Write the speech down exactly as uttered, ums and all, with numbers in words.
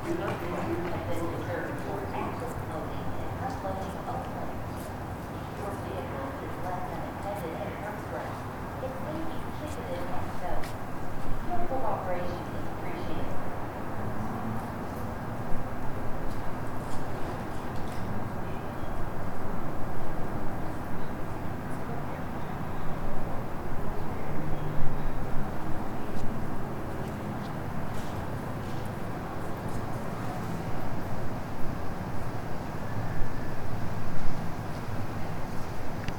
have been reserved for active loading and unloading only. Your vehicle is left unattended and parked ground. It may be ticketed and towed. Your cooperation